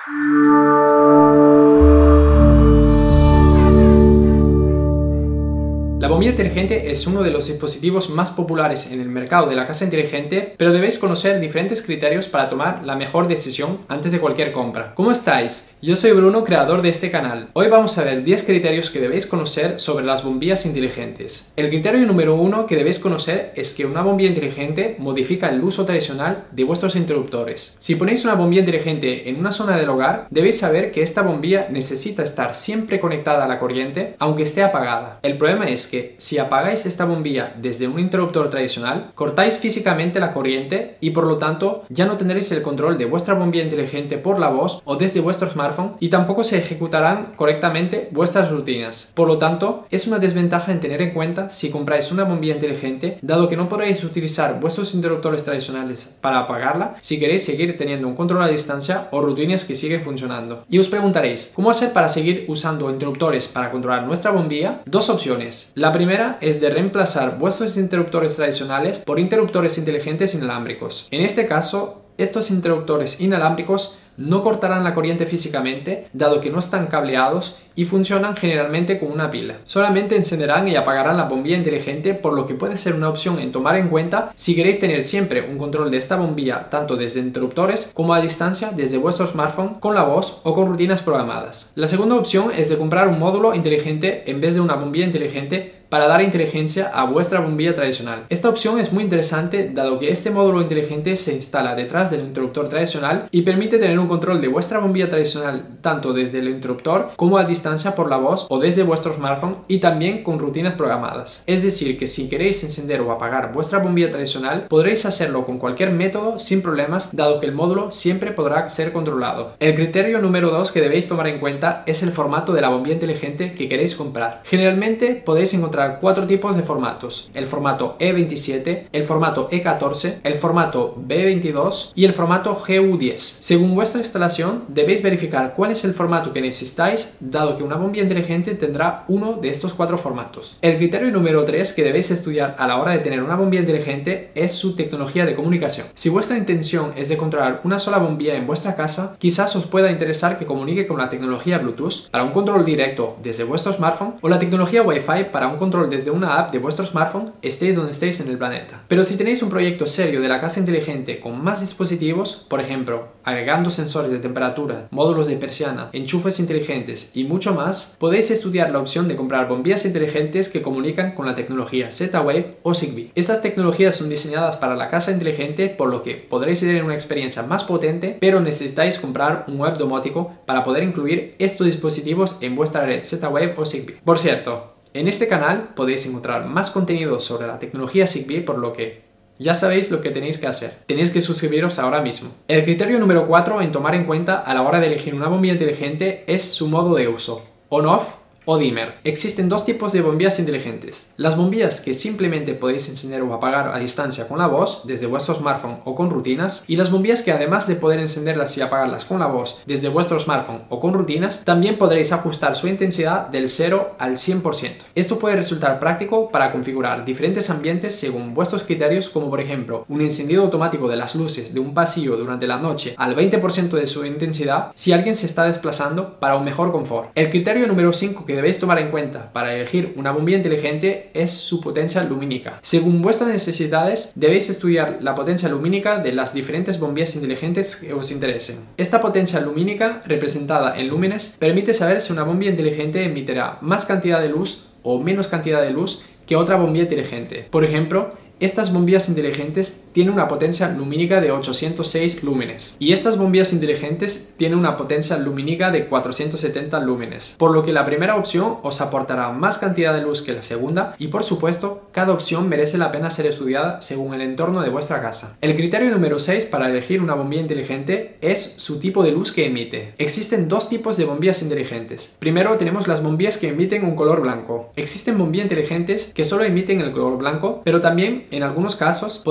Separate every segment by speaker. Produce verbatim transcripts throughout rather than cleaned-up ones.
Speaker 1: La bombilla inteligente es uno de los dispositivos más populares en el mercado de la casa inteligente, pero debéis conocer diferentes criterios para tomar la mejor decisión antes de cualquier compra. ¿Cómo estáis? Yo soy Bruno, creador de este canal. Hoy vamos a ver diez criterios que debéis conocer sobre las bombillas inteligentes. El criterio número uno que debéis conocer es que una bombilla inteligente modifica el uso tradicional de vuestros interruptores. Si ponéis una bombilla inteligente en una zona del hogar, debéis saber que esta bombilla necesita estar siempre conectada a la corriente, aunque esté apagada. El problema es que que si apagáis esta bombilla desde un interruptor tradicional, cortáis físicamente la corriente y por lo tanto ya no tendréis el control de vuestra bombilla inteligente por la voz o desde vuestro smartphone y tampoco se ejecutarán correctamente vuestras rutinas. Por lo tanto, es una desventaja en tener en cuenta si compráis una bombilla inteligente, dado que no podréis utilizar vuestros interruptores tradicionales para apagarla si queréis seguir teniendo un control a distancia o rutinas que siguen funcionando. Y os preguntaréis, ¿cómo hacer para seguir usando interruptores para controlar nuestra bombilla? Dos opciones. La primera es de reemplazar vuestros interruptores tradicionales por interruptores inteligentes inalámbricos. En este caso, estos interruptores inalámbricos no cortarán la corriente físicamente, dado que no están cableados y funcionan generalmente con una pila. Solamente encenderán y apagarán la bombilla inteligente, por lo que puede ser una opción en tomar en cuenta si queréis tener siempre un control de esta bombilla tanto desde interruptores como a distancia desde vuestro smartphone con la voz o con rutinas programadas. La segunda opción es de comprar un módulo inteligente en vez de una bombilla inteligente para dar inteligencia a vuestra bombilla tradicional. Esta opción es muy interesante, dado que este módulo inteligente se instala detrás del interruptor tradicional y permite tener un control de vuestra bombilla tradicional tanto desde el interruptor como a distancia por la voz o desde vuestro smartphone y también con rutinas programadas. Es decir, que si queréis encender o apagar vuestra bombilla tradicional, podréis hacerlo con cualquier método sin problemas, dado que el módulo siempre podrá ser controlado. El criterio número dos que debéis tomar en cuenta es el formato de la bombilla inteligente que queréis comprar. Generalmente podéis encontrar cuatro tipos de formatos: el formato E veintisiete, el formato E catorce, el formato B veintidós y el formato G U diez. Según vuestra instalación, debéis verificar cuál es el formato que necesitáis, dado que una bombilla inteligente tendrá uno de estos cuatro formatos. El criterio número tres que debéis estudiar a la hora de tener una bombilla inteligente es su tecnología de comunicación. Si vuestra intención es de controlar una sola bombilla en vuestra casa, quizás os pueda interesar que comunique con la tecnología Bluetooth para un control directo desde vuestro smartphone o la tecnología Wi-Fi para un control desde una app de vuestro smartphone, estéis donde estéis en el planeta. Pero si tenéis un proyecto serio de la casa inteligente con más dispositivos, por ejemplo, agregando sensores de temperatura, módulos de persiana, enchufes inteligentes y mucho más, podéis estudiar la opción de comprar bombillas inteligentes que comunican con la tecnología Z-Wave o Zigbee. Estas tecnologías son diseñadas para la casa inteligente, por lo que podréis tener una experiencia más potente, pero necesitáis comprar un web domótico para poder incluir estos dispositivos en vuestra red Z-Wave o Zigbee. Por cierto, en este canal podéis encontrar más contenido sobre la tecnología Zigbee, por lo que ya sabéis lo que tenéis que hacer. Tenéis que suscribiros ahora mismo. El criterio número cuatro en tomar en cuenta a la hora de elegir una bombilla inteligente es su modo de uso: on-off o dimmer. Existen dos tipos de bombillas inteligentes: las bombillas que simplemente podéis encender o apagar a distancia con la voz desde vuestro smartphone o con rutinas, y las bombillas que además de poder encenderlas y apagarlas con la voz desde vuestro smartphone o con rutinas, también podréis ajustar su intensidad del cero al cien por ciento. Esto puede resultar práctico para configurar diferentes ambientes según vuestros criterios, como por ejemplo un encendido automático de las luces de un pasillo durante la noche al veinte por ciento de su intensidad si alguien se está desplazando para un mejor confort. El criterio número cinco que debéis tomar en cuenta para elegir una bombilla inteligente es su potencia lumínica. Según vuestras necesidades, debéis estudiar la potencia lumínica de las diferentes bombillas inteligentes que os interesen. Esta potencia lumínica, representada en lúmenes, permite saber si una bombilla inteligente emitirá más cantidad de luz o menos cantidad de luz que otra bombilla inteligente. Por ejemplo, estas bombillas inteligentes tienen una potencia lumínica de ochocientos seis lúmenes y estas bombillas inteligentes tienen una potencia lumínica de cuatrocientos setenta lúmenes, por lo que la primera opción os aportará más cantidad de luz que la segunda y, por supuesto, cada opción merece la pena ser estudiada según el entorno de vuestra casa. El criterio número seis para elegir una bombilla inteligente es su tipo de luz que emite. Existen dos tipos de bombillas inteligentes. Primero tenemos las bombillas que emiten un color blanco. Existen bombillas inteligentes que solo emiten el color blanco, pero también en algunos casos podéis modificar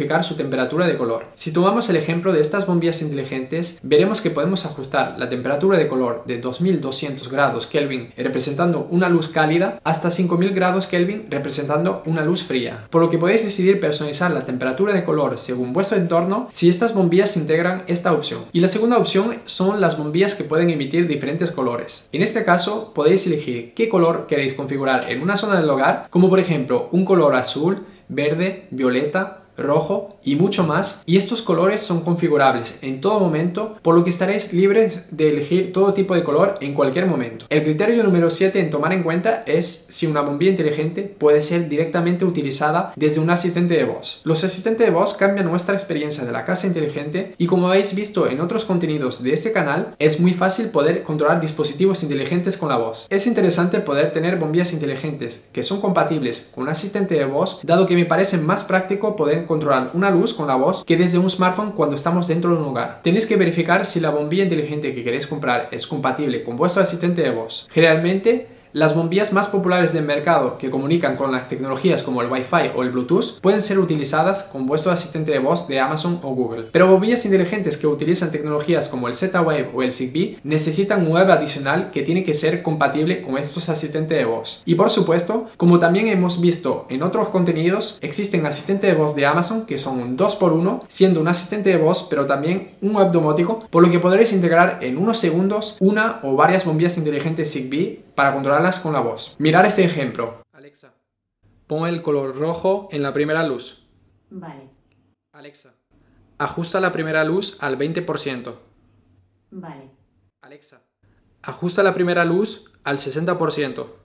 Speaker 1: modificar su temperatura de color. Si tomamos el ejemplo de estas bombillas inteligentes, veremos que podemos ajustar la temperatura de color de dos mil doscientos grados Kelvin representando una luz cálida hasta cinco mil grados Kelvin representando una luz fría, por lo que podéis decidir personalizar la temperatura de color según vuestro entorno si estas bombillas integran esta opción. Y la segunda opción son las bombillas que pueden emitir diferentes colores. En este caso podéis elegir qué color queréis configurar en una zona del hogar, como por ejemplo un color azul, verde, violeta, rojo y mucho más, y estos colores son configurables en todo momento, por lo que estaréis libres de elegir todo tipo de color en cualquier momento. El criterio número siete en tomar en cuenta es si una bombilla inteligente puede ser directamente utilizada desde un asistente de voz. Los asistentes de voz cambian nuestra experiencia de la casa inteligente y, como habéis visto en otros contenidos de este canal, es muy fácil poder controlar dispositivos inteligentes con la voz. Es interesante poder tener bombillas inteligentes que son compatibles con un asistente de voz, dado que me parece más práctico poder controlar una luz con la voz que desde un smartphone cuando estamos dentro de un hogar. Tenéis que verificar si la bombilla inteligente que queréis comprar es compatible con vuestro asistente de voz. Generalmente, las bombillas más populares del mercado que comunican con las tecnologías como el Wi-Fi o el Bluetooth pueden ser utilizadas con vuestro asistente de voz de Amazon o Google. Pero bombillas inteligentes que utilizan tecnologías como el Z-Wave o el Zigbee necesitan un web adicional que tiene que ser compatible con estos asistentes de voz. Y por supuesto, como también hemos visto en otros contenidos, existen asistentes de voz de Amazon que son un dos por uno, siendo un asistente de voz pero también un web domótico, por lo que podréis integrar en unos segundos una o varias bombillas inteligentes Zigbee para controlarlas con la voz. Mirad este ejemplo. Alexa, pon el color rojo en la primera luz.
Speaker 2: Vale.
Speaker 1: Alexa, ajusta la primera luz al veinte por ciento.
Speaker 2: Vale.
Speaker 1: Alexa, ajusta la primera luz al sesenta por ciento.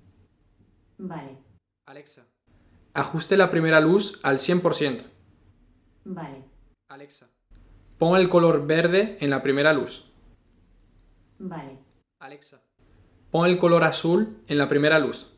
Speaker 2: Vale.
Speaker 1: Alexa, ajuste la primera luz al cien por ciento.
Speaker 2: Vale.
Speaker 1: Alexa, pon el color verde en la primera luz.
Speaker 2: Vale.
Speaker 1: Alexa, pon el color azul en la primera luz.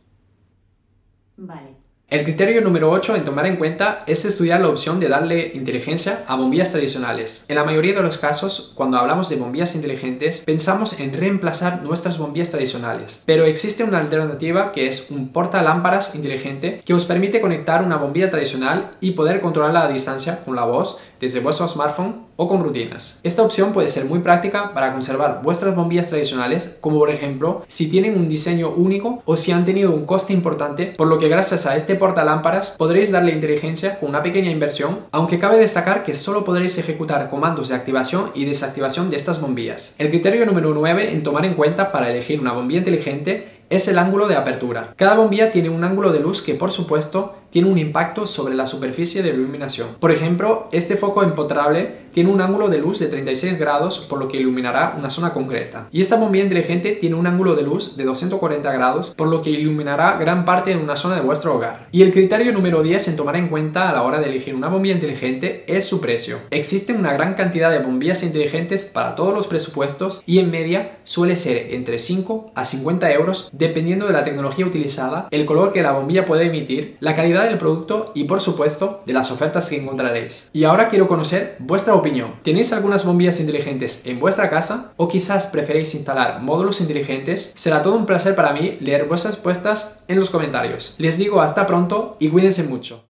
Speaker 2: Vale.
Speaker 1: El criterio número ocho en tomar en cuenta es estudiar la opción de darle inteligencia a bombillas tradicionales. En la mayoría de los casos, cuando hablamos de bombillas inteligentes, pensamos en reemplazar nuestras bombillas tradicionales. Pero existe una alternativa que es un portalámparas inteligente que os permite conectar una bombilla tradicional y poder controlarla a distancia con la voz desde vuestro smartphone o con rutinas. Esta opción puede ser muy práctica para conservar vuestras bombillas tradicionales, como por ejemplo si tienen un diseño único o si han tenido un coste importante, por lo que gracias a este portalámparas podréis darle inteligencia con una pequeña inversión, aunque cabe destacar que solo podréis ejecutar comandos de activación y desactivación de estas bombillas. El criterio número nueve en tomar en cuenta para elegir una bombilla inteligente es el ángulo de apertura. Cada bombilla tiene un ángulo de luz que, por supuesto, tiene un impacto sobre la superficie de iluminación. Por ejemplo, este foco empotrable tiene un ángulo de luz de treinta y seis grados, por lo que iluminará una zona concreta. Y esta bombilla inteligente tiene un ángulo de luz de doscientos cuarenta grados, por lo que iluminará gran parte de una zona de vuestro hogar. Y el criterio número diez en tomar en cuenta a la hora de elegir una bombilla inteligente es su precio. Existe una gran cantidad de bombillas inteligentes para todos los presupuestos y en media suele ser entre cinco a cincuenta euros dependiendo de la tecnología utilizada, el color que la bombilla puede emitir, la calidad del producto y por supuesto de las ofertas que encontraréis. Y ahora quiero conocer vuestra opinión. ¿Tenéis algunas bombillas inteligentes en vuestra casa o quizás preferéis instalar módulos inteligentes? Será todo un placer para mí leer vuestras respuestas en los comentarios. Les digo hasta pronto y cuídense mucho.